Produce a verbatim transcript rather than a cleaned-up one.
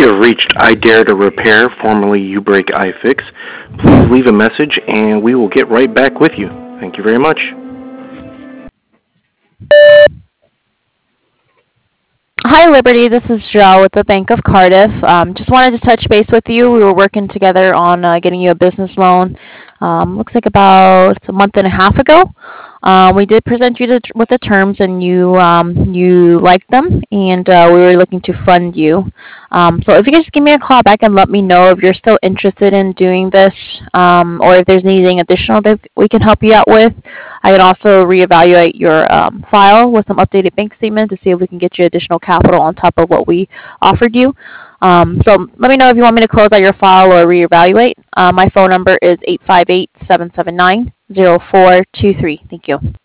have reached I Dare to Repair, formerly You Break iFix. Please leave a message and we will get right back with you. Thank you very much. Hi, Liberty. This is Joe with the Bank of Cardiff. Um, just wanted to touch base with you. We were working together on uh, getting you a business loan. Um, looks like about a month and a half ago. Um, we did present you to, with the terms, and you um, you liked them, and uh, we were looking to fund you. Um, so if you could just give me a call back and let me know if you're still interested in doing this, um, or if there's anything additional that we can help you out with. I can also reevaluate your um, file with some updated bank statements to see if we can get you additional capital on top of what we offered you. Um, so let me know if you want me to close out your file or reevaluate. Uh, my phone number is eight five eight, seven seven nine, zero four two three. Thank you.